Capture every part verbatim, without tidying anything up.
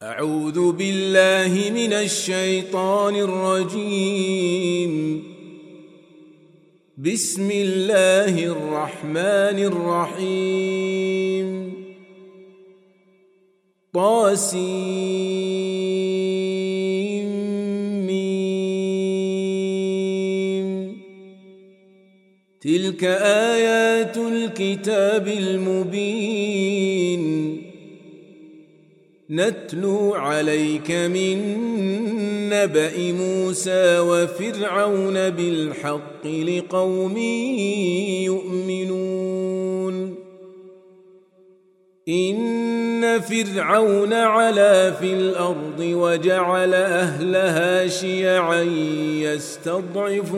أعوذ بالله من الشيطان الرجيم. بسم الله الرحمن الرحيم. طاسيم. تلك آيات الكتاب المبين نتلو عليك من نبأ موسى وفرعون بالحق لقوم يؤمنون. إن فرعون علا في الأرض وجعل أهلها شيعا يستضعف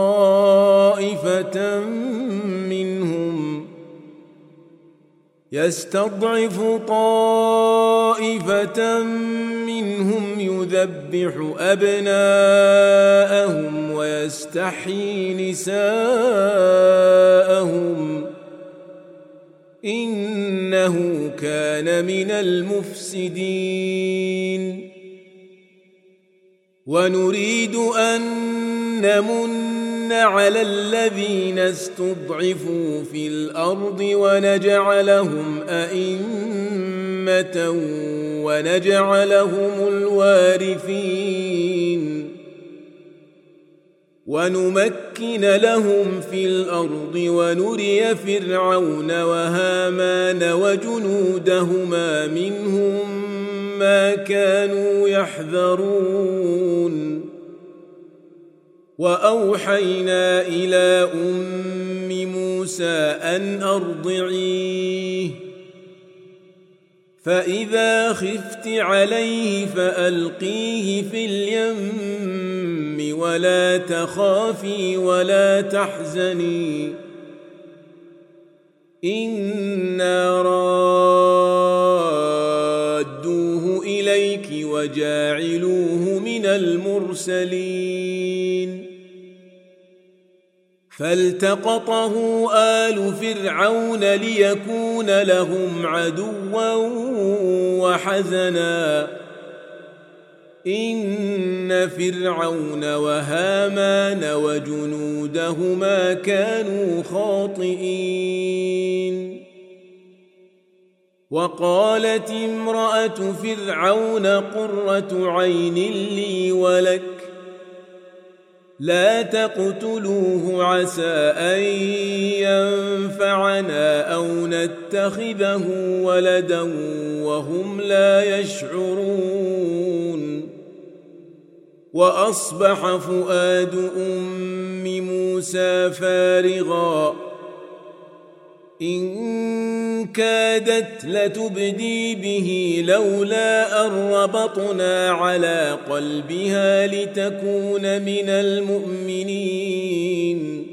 طائفة منهم يستضعف طائفة منهم يذبح أبناءهم ويستحيي نساءهم إنه كان من المفسدين. ونريد أن نمن على الذين استضعفوا في الأرض ونجعلهم أئمة ونجعلهم الوارثين ونمكن لهم في الأرض ونري فرعون وهامان وجنودهما منهم ما كانوا يحذرون. وأوحينا إلى أم موسى أن أرضعيه فإذا خفت عليه فألقيه في اليم ولا تخافي ولا تحزني إنا رادوه إليك وجاعلوه من المرسلين. فالتقطه آل فرعون ليكون لهم عدوا وحزنا إن فرعون وهامان وجنودهما كانوا خاطئين. وقالت امرأة فرعون قرة عين لي ولك لا تقتلوه عسى أن ينفعنا أو نتخذه ولدا وهم لا يشعرون. وأصبح فؤاد أم موسى فارغا إن كادت لتبدي به لولا أن ربطنا على قلبها لتكون من المؤمنين.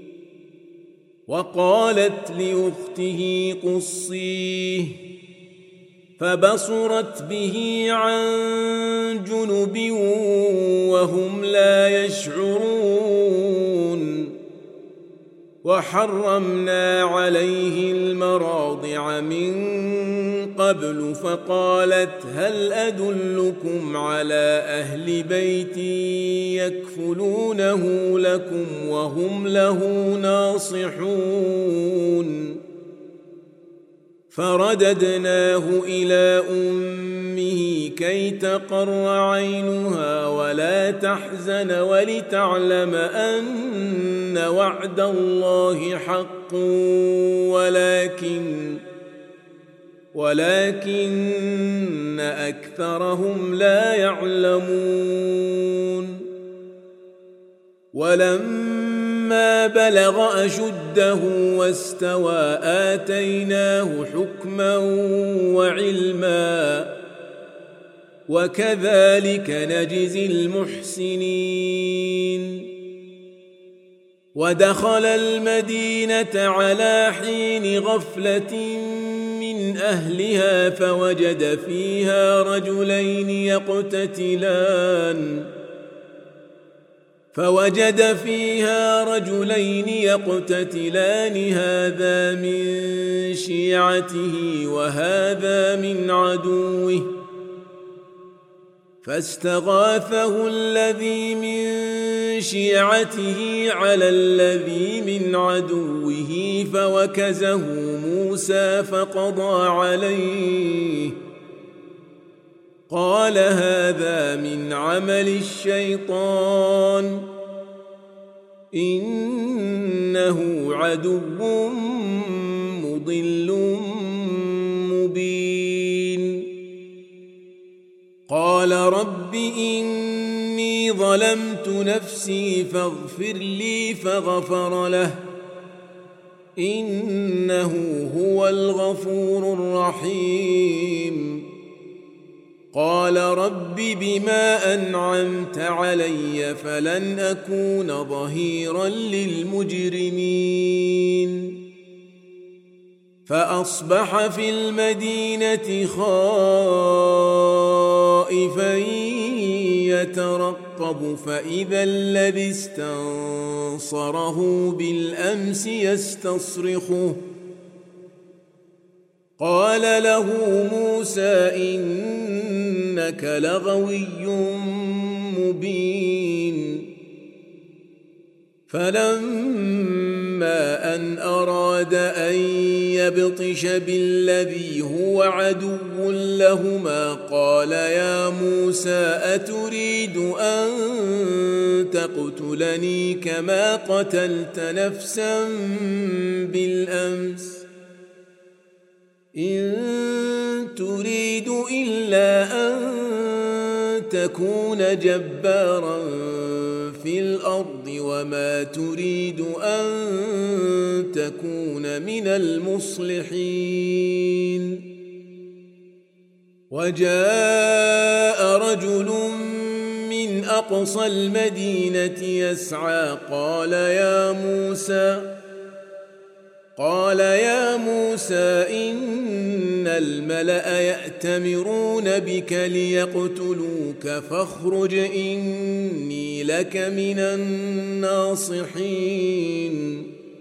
وقالت لأخته قصيه فبصرت به عن جنب وهم لا يشعرون. وحرمنا عليه المراضع من قبل فقالت هل أدلكم على أهل بيت يكفلونه لكم وهم له ناصحون. فرددناه إلى أمه كي تقر عينها ولا تحزن ولتعلم أن وعد الله حق ولكن ولكن أكثرهم لا يعلمون. ولما بلغ أشده واستوى آتيناه حكما وعلما وكذلك نجزي المحسنين. ودخل المدينة على حين غفلة من أهلها فوجد فيها رجلين يقتتلان فوجد فيها رجلين يقتتلان هذا من شيعته وهذا من عدوه فاستغاثه الذي من شيعته على الذي من عدوه فوكزه موسى فقضى عليه قال هذا من عمل الشيطان إنه عدو مضل مبين قال رب إني ظلمت نفسي فاغفر لي فغفر له إنه هو الغفور الرحيم قال رب بما أنعمت علي فلن أكون ظهيرا للمجرمين فأصبح في المدينة خائفا يترقب فإذا الذي استنصره بالأمس يستصرخه قال له موسى إنك لغوي مبين فلما أن أراد أن يبطش بالذي هو عدو لهما قال يا موسى أتريد أن تقتلني كما قتلت نفسا بالأمس إن تريد إلا أن تكون جبارا في الأرض وما تريد أن تكون من المصلحين وجاء رجل من أقصى المدينة يسعى قال يا موسى قال يا موسى إن الملأ يأتمرون بك ليقتلوك فاخرج إني لك من الناصحين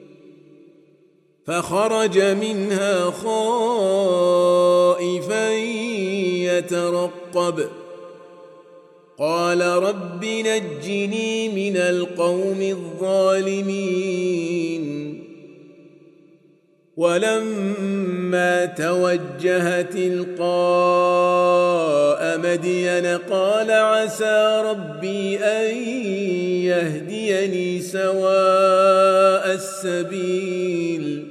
فخرج منها خائفا يترقب قال رب نجني من القوم الظالمين ولما توجه تلقاء مدين قال عسى ربي أن يهديني سواء السبيل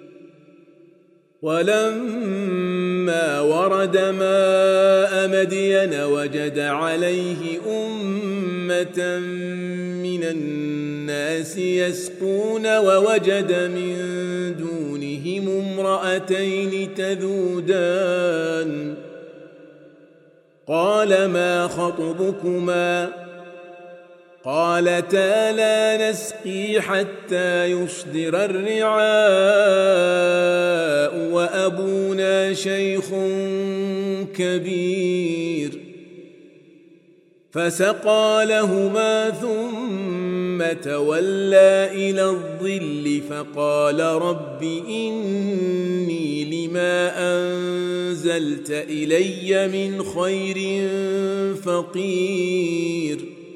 ولما ورد ماء مدين وجد عليه أمة من الناس يسقون ووجد من دونهم امرأتين تذودان قال ما خطبكما قالتا لا نسقي حتى يصدر الرعاء وأبونا شيخ كبير فسقى لهما ثم تولى إلى الظل فقال رب إني لما أنزلت إلي من خير فقير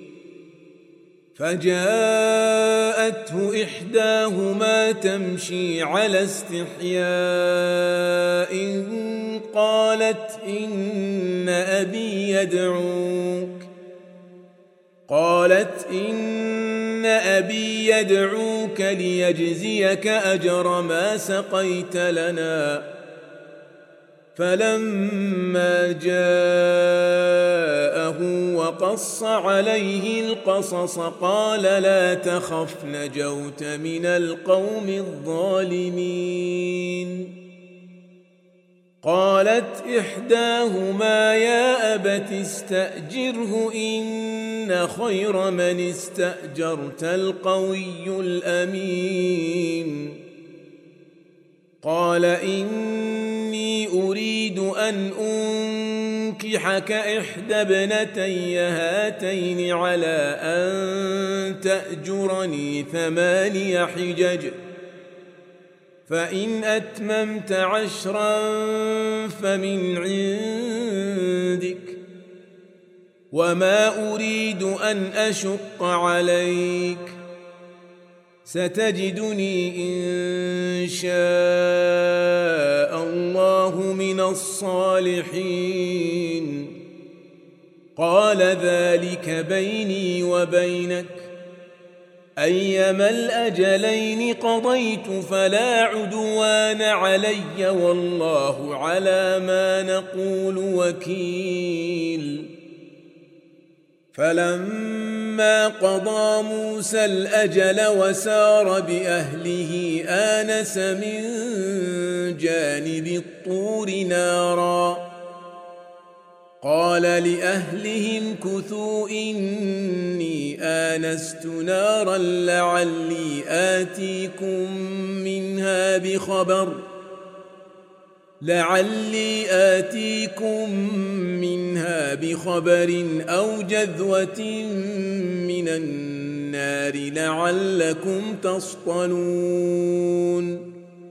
فجاءته إحداهما تمشي على استحياء قالت إن أبي يدعوك قالت إن أبي يدعوك ليجزيك أجر ما سقيت لنا فلما جاءه وقص عليه القصص قال لا تخف نجوت من القوم الظالمين قالت إحداهما يا أبت استأجره إن خير من استأجرت القوي الأمين قال إني أريد أن أنكحك إحدى ابنتي هاتين على أن تأجرني ثماني حجج فإن أتممت عشرا فمن عندك وما أريد أن أشق عليك ستجدني إن شاء الله من الصالحين قال ذلك بيني وبينك أيما الأجلين قضيت فلا عدوان علي والله على ما نقول وكيل فلما قضى موسى الأجل وسار بأهله آنس من جانب الطور نارا قال لأهلهم كثوا إني آنست نارا لعلي آتيكم منها بخبر لعلي آتيكم منها بخبر أو جذوة من النار لعلكم تصطلون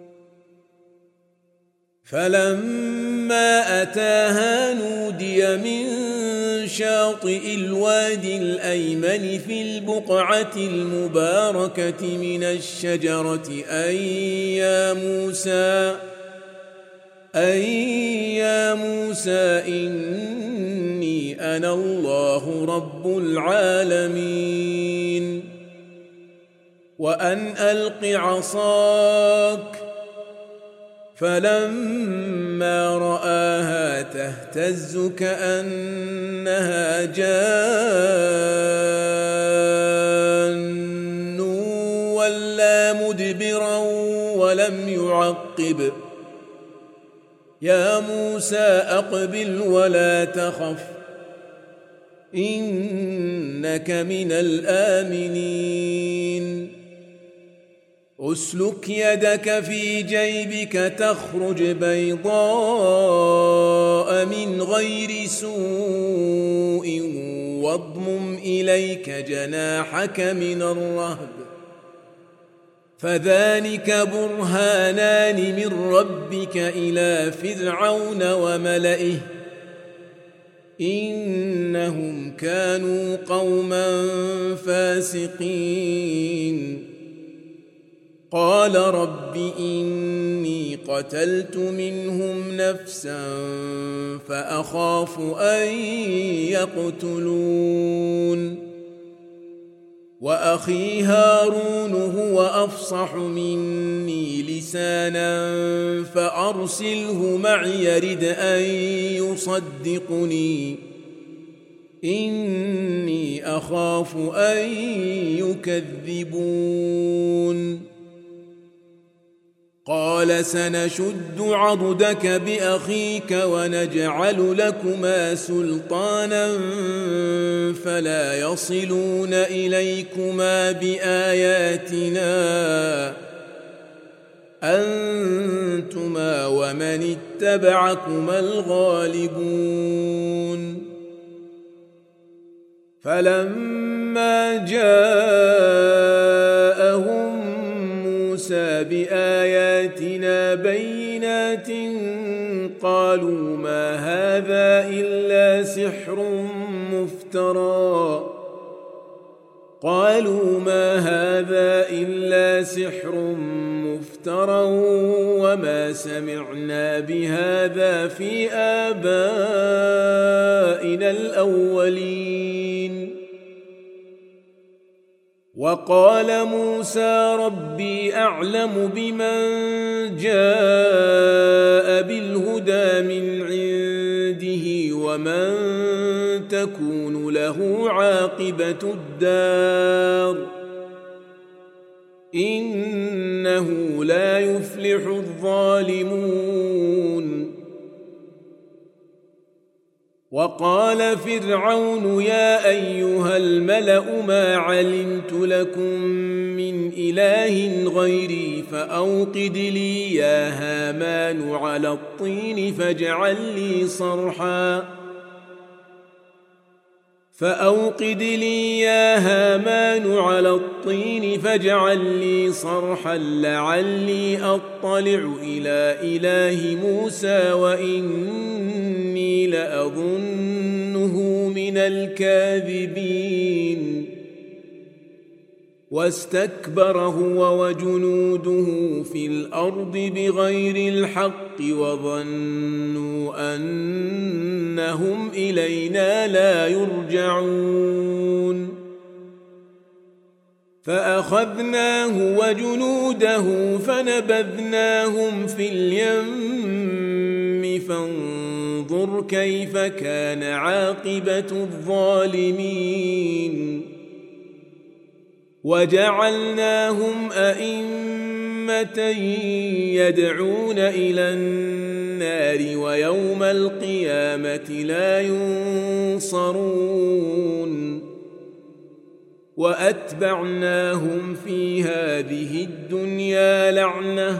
فلما أتاها نودي من شاطئ الوادي الأيمن في البقعة المباركة من الشجرة أي يا موسى أي يا موسى إني أنا الله رب العالمين وأن ألق عصاك فلما رآها تهتز كأنها جان ولا مدبرا ولم يعقب يا موسى أقبل ولا تخف إنك من الآمنين أسلك يدك في جيبك تخرج بيضاء من غير سوء واضمم إليك جناحك من الرهب فذلك برهانان من ربك إلى فرعون وملئه إنهم كانوا قوما فاسقين قال رب إني قتلت منهم نفسا فأخاف أن يقتلون وأخي هارون هو أفصح مني لسانا فأرسله معي يرد أن يصدقني إني أخاف أن يكذبون قال سنشد عضدك بأخيك ونجعل لكما سلطانا فلا يصلون إليكما بآياتنا أنتما ومن اتبعكما الغالبون فلما جاءهم موسى بآياتنا بينات قالوا ما هذا إلا سحر مفترى قالوا ما هذا إلا سحر مفترى وما سمعنا بهذا في آبائنا الأولين وقال موسى ربي أعلم بمن جاء بالهدى من عنده ومن تكون له عاقبة الدار إنه لا يفلح الظالمون وقال فرعون يا أيها الملأ ما علمت لكم من إله غيري فأوقد لي يا هامان على الطين فاجعل لي صرحا فأوقد لي يا هامان على الطين فاجعل لي صرحا لعلي أطلع إلى إله موسى وإني لأظنه من الكاذبين واستكبر هو وجنوده في الأرض بغير الحق وظنوا أنهم إلينا لا يرجعون فأخذناه وجنوده فنبذناهم في اليم فانظر كيف كان عاقبة الظالمين وجعلناهم أئمة يدعون إلى النار ويوم القيامة لا ينصرون وأتبعناهم في هذه الدنيا لعنة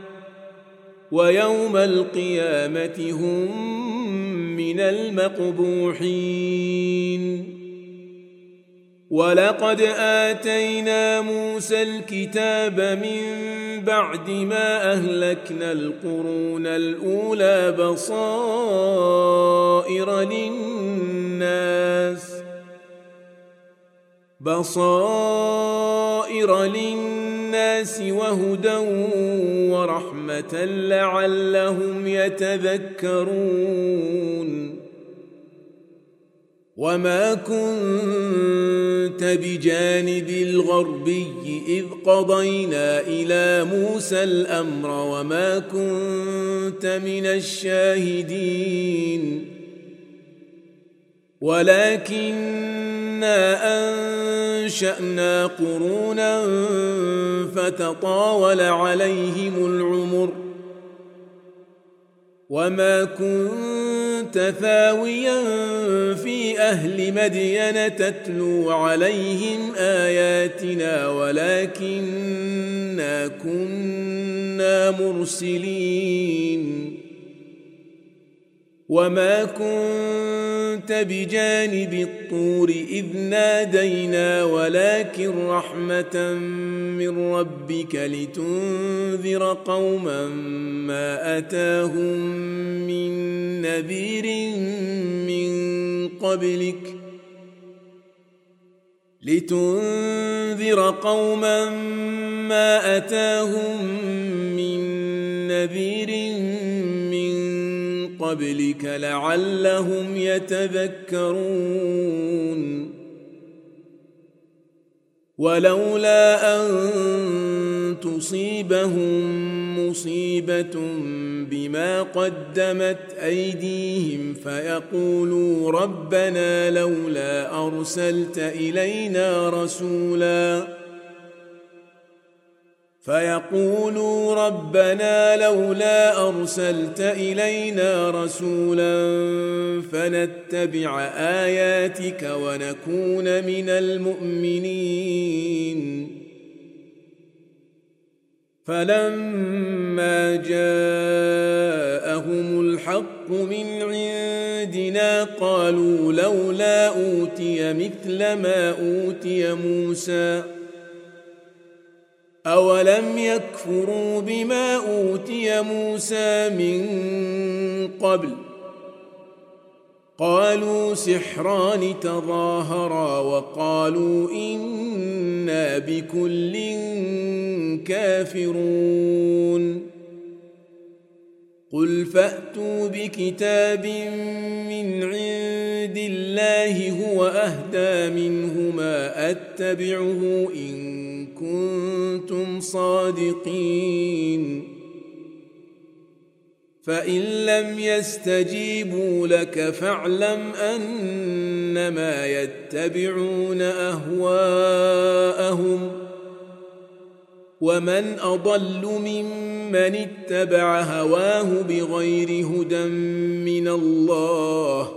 ويوم القيامة هم من المقبوحين ولقد آتينا موسى الكتاب من بعد ما أهلكنا القرون الأولى بصائر للناس بصائر للناس وهدى ورحمة لعلهم يتذكرون وما كنت بجانب الغربي إذ قضينا إلى موسى الأمر وما كنت من الشاهدين ولكننا أنشأنا قرونا فتطاول عليهم العمر وما كنت ثاويا في أهل مدين تتلو عليهم آياتنا ولكننا كنا مرسلين وما كنت بجانب الطور إذ نادينا ولكن رحمة من ربك لتنذر قوما ما أتاهم من نذير من قبلك لتنذر قوما ما أتاهم من نذير من قبلك لعلهم يتذكرون ولولا أن تصيبهم مصيبة بما قدمت أيديهم فيقولوا ربنا لولا أرسلت إلينا رسولا فيقولوا ربنا لولا أرسلت إلينا رسولا فنتبع آياتك ونكون من المؤمنين فلما جاءهم الحق من عندنا قالوا لولا أوتي مثل ما أوتي موسى أولم يكفروا بما أوتي موسى من قبل قالوا سحران تظاهرا وقالوا إنا بكل كافرون قل فأتوا بكتاب من عند الله هو أهدى منهما أتبعه إن كنتم صادقين فإن لم يستجيبوا لك فاعلم أنما يتبعون أهواءهم ومن أضل ممن اتبع هواه بغير هدى من الله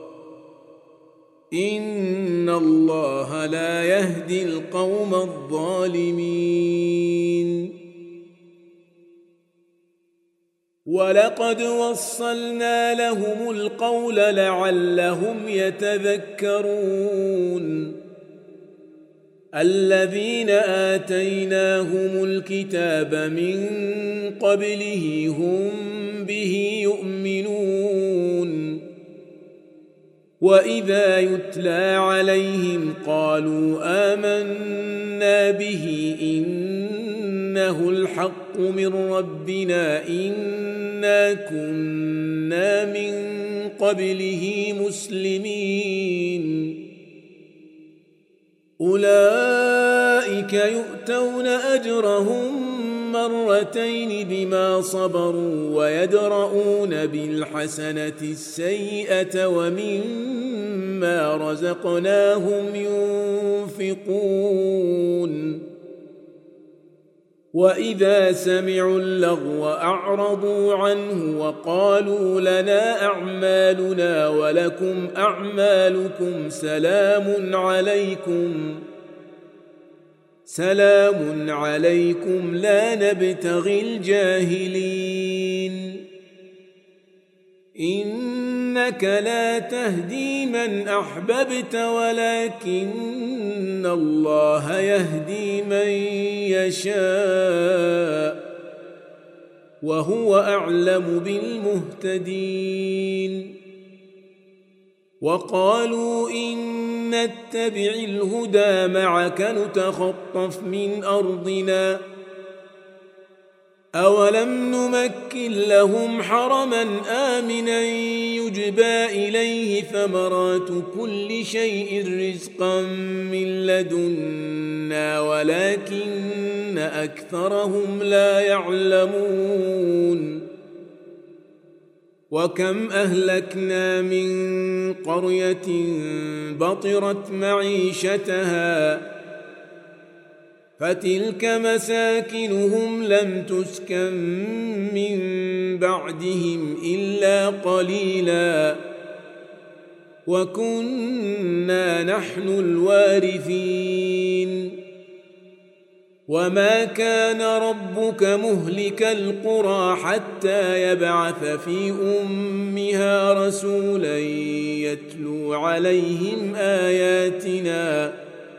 إن الله لا يهدي القوم الظالمين ولقد وصلنا لهم القول لعلهم يتذكرون الذين آتيناهم الكتاب من قبله هم به يؤمنون وإذا يتلى عليهم قالوا آمنا به إنه الحق من ربنا إنا كنا من قبله مسلمين أولئك يؤتون أجرهم مرتين بما صبروا ويدرؤون بالحسنة السيئة ومما رزقناهم ينفقون وإذا سمعوا اللغو أعرضوا عنه وقالوا لنا أعمالنا ولكم أعمالكم سلام عليكم سلام عليكم لا نبتغي الجاهلين إنك لا تهدي من أحببت ولكن الله يهدي من يشاء وهو أعلم بالمهتدين وقالوا إن نتبع الهدى معك نتخطف من أرضنا أولم نمكن لهم حرما آمنا يجبى إليه ثمرات كل شيء رزقا من لدنا ولكن أكثرهم لا يعلمون وكم أهلكنا من قرية بطرت معيشتها فتلك مساكنهم لم تسكن من بعدهم إلا قليلا وكنا نحن الوارثين وما كان ربك مهلك القرى حتى يبعث في أمها رسولا يتلو عليهم آياتنا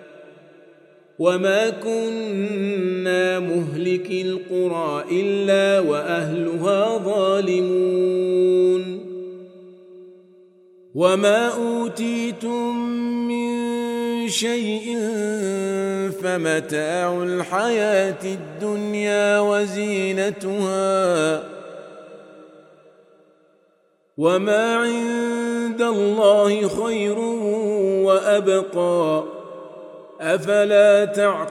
وما كنا مهلك القرى إلا وأهلها ظالمون وما أوتيتم من شيء فمتاع الحياة الدنيا وزينتها وما عند الله خير وأبقى أفلا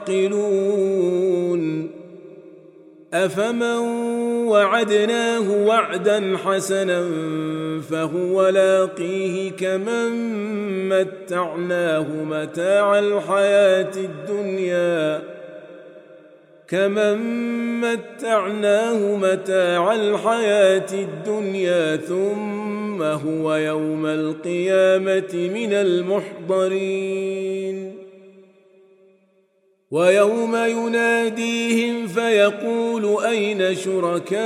تعقلون أفمن وعدناه وعدا حسنا فهو لاقيه كمن متعناه متاع الحياة الدنيا كمن متعناه متاع الحياة الدنيا ثم هو يوم القيامة من المحضرين ويوم يناديهم فيقول أين شركائي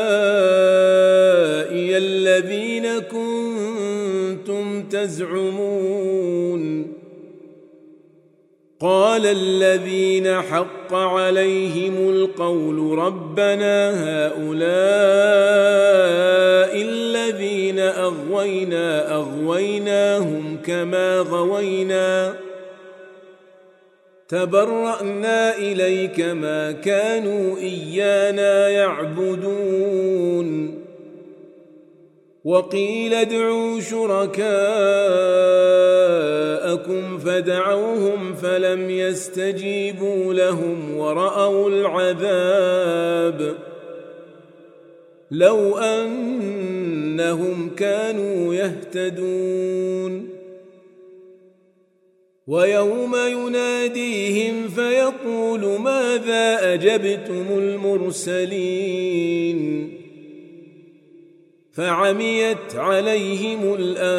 الذين كنتم تزعمون قال الذين حق عليهم القول ربنا هؤلاء الذين أغوينا أغويناهم كما غوينا تبرأنا إليك ما كانوا إيانا يعبدون وقيل ادعوا شركاءكم فدعوهم فلم يستجيبوا لهم ورأوا العذاب لو أنهم كانوا يهتدون ويوم يناديهم فيقول ماذا أجبتم المرسلين فعميت عليهم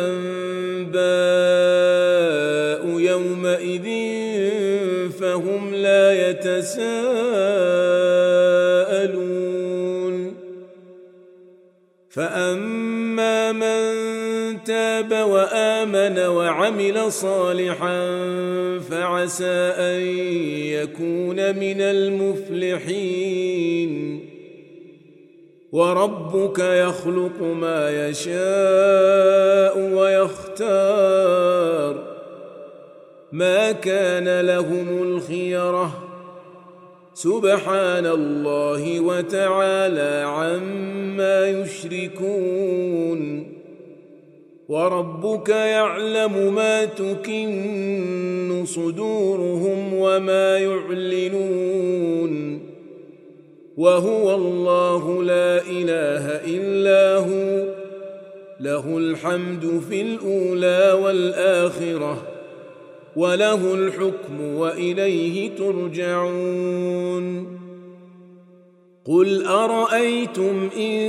الأنباء يومئذ فهم لا يتساءلون فأما من تاب وآمن وعمل صالحا فعسى أن يكون من المفلحين. وربك يخلق ما يشاء ويختار ما كان لهم الخيرة سبحان الله وتعالى عما يشركون. وربك يعلم ما تكن صدورهم وما يعلنون وهو الله لا إله إلا هو له الحمد في الأولى والآخرة وله الحكم وإليه ترجعون. قل أرأيتم إن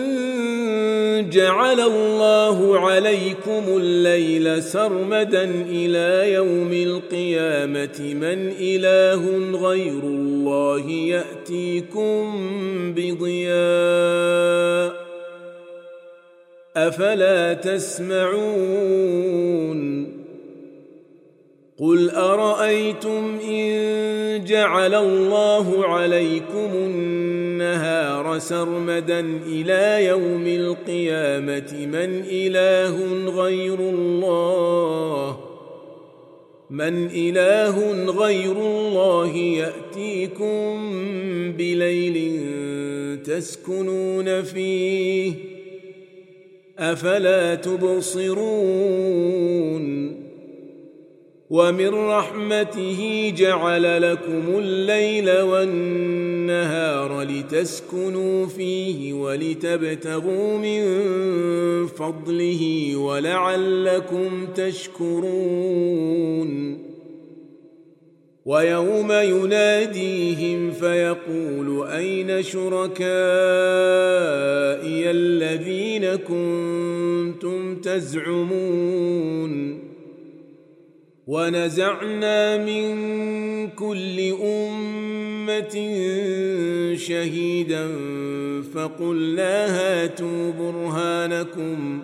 جعل الله عليكم الليل سرمدا إلى يوم القيامة من إله غير الله يأتيكم بضياء أفلا تسمعون. قل أرأيتم إن جعل الله عليكم النهار سرمدا إلى يوم القيامة من إله غير الله من إله غير الله يأتيكم بليل تسكنون فيه أفلا تبصرون. ومن رحمته جعل لكم الليل والنهار لتسكنوا فيه ولتبتغوا من فضله ولعلكم تشكرون. ويوم يناديهم فيقول أين شركائي الذين كنتم تزعمون. ونزعنا من كل أمة شهيدا فقلنا هاتوا برهانكم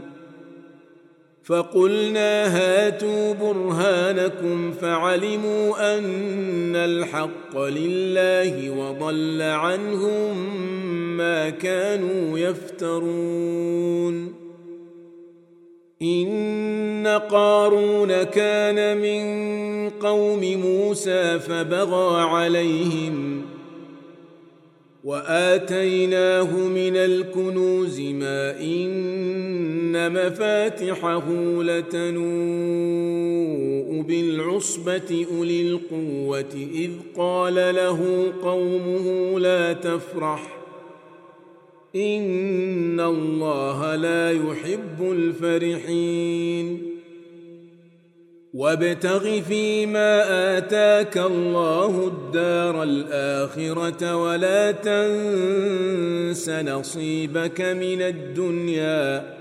فقلنا هاتوا برهانكم فعلموا أن الحق لله وضل عنهم ما كانوا يفترون. إن قارون كان من قوم موسى فبغى عليهم وآتيناه من الكنوز ما إن مفاتحه لتنوء بالعصبة أولي القوة إذ قال له قومه لا تفرح إن الله لا يحب الفرحين. وابتغ فيما آتاك الله الدار الآخرة ولا تنس نصيبك من الدنيا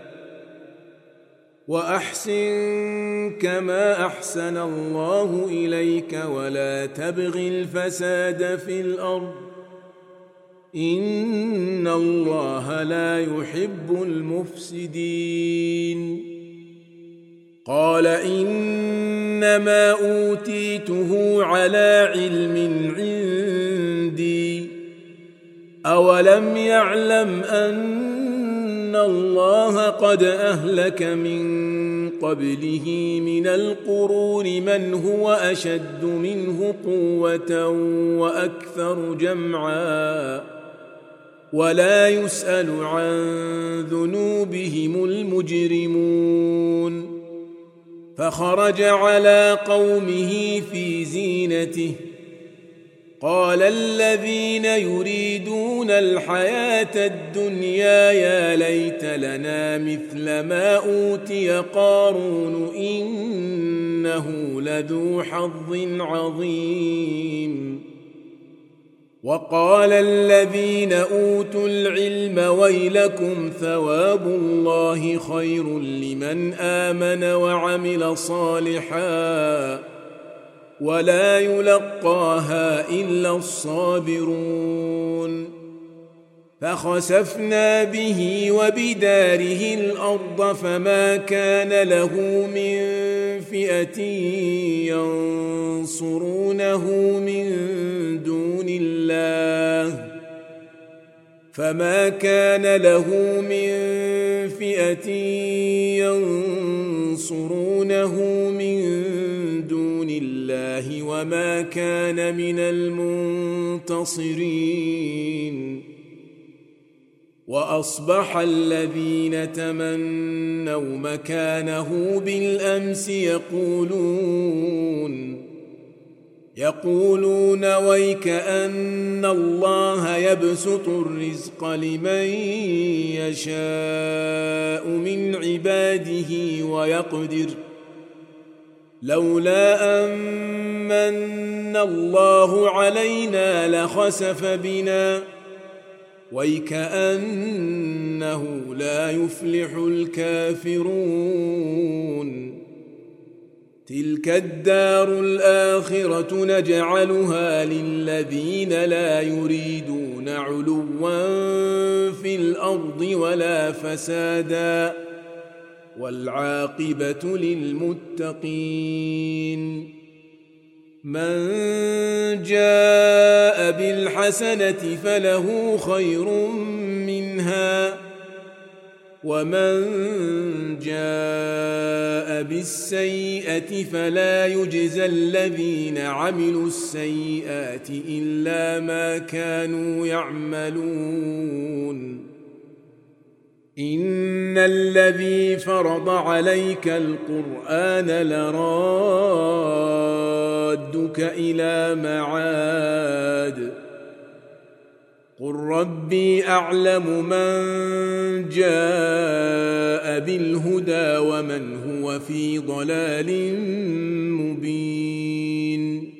وأحسن كما أحسن الله إليك ولا تبغ الفساد في الأرض إن الله لا يحب المفسدين. قال إنما أوتيته على علم عندي أولم يعلم أن الله قد أهلك من قبله من القرون من هو أشد منه قوة وأكثر جمعا ولا يسأل عن ذنوبهم المجرمون. فخرج على قومه في زينته قال الذين يريدون الحياة الدنيا يا ليت لنا مثل ما أوتي قارون إنه لذو حظ عظيم. وقال الذين أوتوا العلم ويلكم ثواب الله خير لمن آمن وعمل صالحا ولا يلقاها إلا الصابرون. فخسفنا به وبداره الأرض فما كان له من فئة ينصرونه من دون الله فما كان له من فئة ينصرونه من دون الله وما كان من المنتصرين وأصبح الذين تمنوا مكانه بالأمس يقولون يقولون ويكأن الله يبسط الرزق لمن يشاء من عباده ويقدر لولا أمن الله علينا لخسف بنا ويكأنه لا يفلح الكافرون تلك الدار الآخرة نجعلها للذين لا يريدون علوا في الأرض ولا فسادا والعاقبة للمتقين من جاء بالحسنة فله خير منها ومن جاء بالسيئة فلا يجزى الذين عملوا السيئات إلا ما كانوا يعملون إن الذي فرض عليك القرآن لرادك إلى معاد قل ربي أعلم من جاء بالهدى ومن هو في ضلال مبين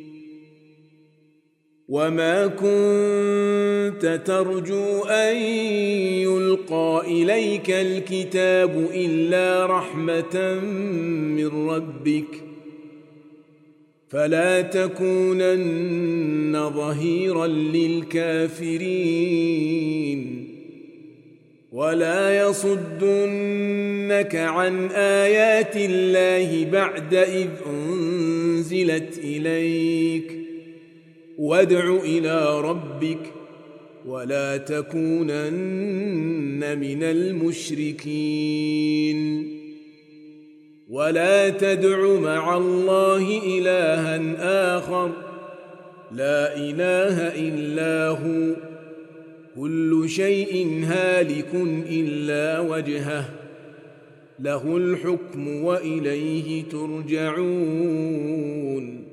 وما كنت ترجو أن يلقى إليك الكتاب إلا رحمة من ربك فلا تكونن ظهيرا للكافرين ولا يصدنك عن آيات الله بعد إذ أنزلت إليك وادع إلى ربك ولا تكونن من المشركين ولا تدع مع الله إلها آخر لا إله إلا هو كل شيء هالك إلا وجهه له الحكم وإليه ترجعون